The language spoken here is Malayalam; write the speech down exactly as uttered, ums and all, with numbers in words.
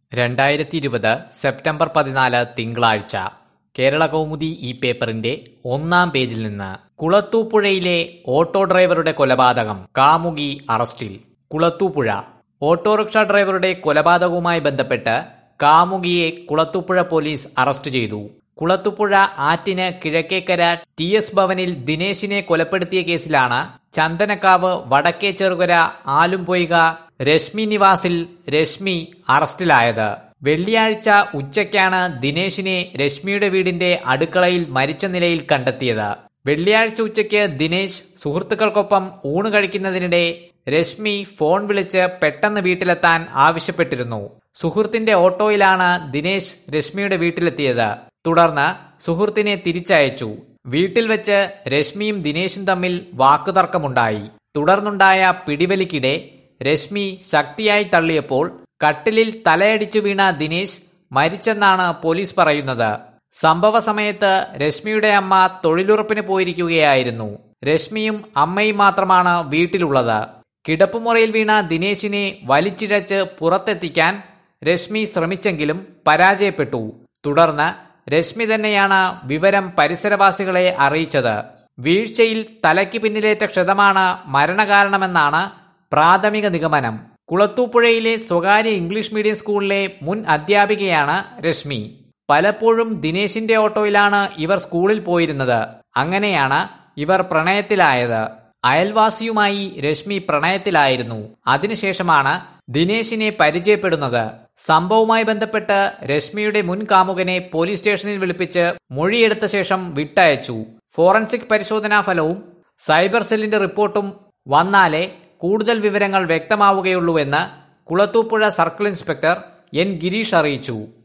രണ്ടായിരത്തി ഇരുപത് സെപ്റ്റംബർ പതിനാല് തിങ്കളാഴ്ച കേരള കൗമുദി ഈ പേപ്പറിന്റെ ഒന്നാം പേജിൽ നിന്ന് കുളത്തൂപ്പുഴയിലെ ഓട്ടോ ഡ്രൈവറുടെ കൊലപാതകം, കാമുകി അറസ്റ്റിൽ. കുളത്തൂപ്പുഴ ഓട്ടോറിക്ഷ ഡ്രൈവറുടെ കൊലപാതകവുമായി ബന്ധപ്പെട്ട് കാമുകിയെ കുളത്തൂപ്പുഴ പോലീസ് അറസ്റ്റ് ചെയ്തു. കുളത്തൂപ്പുഴ ആറ്റിന് കിഴക്കേക്കര ടി എസ് ഭവനിൽ ദിനേശിനെ കൊലപ്പെടുത്തിയ കേസിലാണ് ചന്ദനക്കാവ് വടക്കേ ചെറുകര ആലുംപൊയ്ക രശ്മി നിവാസിൽ രശ്മി അറസ്റ്റിലായത്. വെള്ളിയാഴ്ച ഉച്ചയ്ക്കാണ് ദിനേശിനെ രശ്മിയുടെ വീടിന്റെ അടുക്കളയിൽ മരിച്ച നിലയിൽ കണ്ടെത്തിയത്. വെള്ളിയാഴ്ച ഉച്ചയ്ക്ക് ദിനേശ് സുഹൃത്തുക്കൾക്കൊപ്പം ഊണ് കഴിക്കുന്നതിനിടെ രശ്മി ഫോൺ വിളിച്ച് പെട്ടെന്ന് വീട്ടിലെത്താൻ ആവശ്യപ്പെട്ടിരുന്നു. സുഹൃത്തിന്റെ ഓട്ടോയിലാണ് ദിനേശ് രശ്മിയുടെ വീട്ടിലെത്തിയത്. തുടർന്ന് സുഹൃത്തിനെ തിരിച്ചയച്ചു. വീട്ടിൽ വെച്ച് രശ്മിയും ദിനേശും തമ്മിൽ വാക്കുതർക്കമുണ്ടായി. തുടർന്നുണ്ടായ പിടിവലിക്കിടെ രശ്മി ശക്തിയായി തള്ളിയപ്പോൾ കട്ടിലിൽ തലയടിച്ചു വീണ ദിനേശ് മരിച്ചെന്നാണ് പോലീസ് പറയുന്നത്. സംഭവ സമയത്ത് രശ്മിയുടെ അമ്മ തൊഴിലുറപ്പിന് പോയിരിക്കുകയായിരുന്നു. രശ്മിയും അമ്മയും മാത്രമാണ് വീട്ടിലുള്ളത്. കിടപ്പുമുറിയിൽ വീണ ദിനേശിനെ വലിച്ചിഴച്ച് പുറത്തെത്തിക്കാൻ രശ്മി ശ്രമിച്ചെങ്കിലും പരാജയപ്പെട്ടു. തുടർന്ന് രശ്മി തന്നെയാണ് വിവരം പരിസരവാസികളെ അറിയിച്ചത്. വീഴ്ചയിൽ തലയ്ക്ക് പിന്നിലേറ്റ ക്ഷതമാണ് മരണകാരണമെന്നാണ് പ്രാഥമിക നിഗമനം. കുളത്തൂപ്പുഴയിലെ സ്വകാര്യ ഇംഗ്ലീഷ് മീഡിയം സ്കൂളിലെ മുൻ അധ്യാപികയാണ് രശ്മി. പലപ്പോഴും ദിനേശിന്റെ ഓട്ടോയിലാണ് ഇവർ സ്കൂളിൽ പോയിരുന്നത്. അങ്ങനെയാണ് ഇവർ പ്രണയത്തിലായത്. അയൽവാസിയുമായി രശ്മി പ്രണയത്തിലായിരുന്നു. അതിനുശേഷമാണ് ദിനേശിനെ പരിചയപ്പെടുന്നത്. സംഭവവുമായി ബന്ധപ്പെട്ട് രശ്മിയുടെ മുൻ കാമുകനെ പോലീസ് സ്റ്റേഷനിൽ വിളിപ്പിച്ച് മൊഴിയെടുത്ത ശേഷം വിട്ടയച്ചു. ഫോറൻസിക് പരിശോധനാ ഫലവും സൈബർ സെല്ലിന്റെ റിപ്പോർട്ടും വന്നാലേ കൂടുതൽ വിവരങ്ങൾ വ്യക്തമാവുകയുള്ളൂവെന്ന് Kulathupuzha circle inspector N Girish അറിയിച്ചു.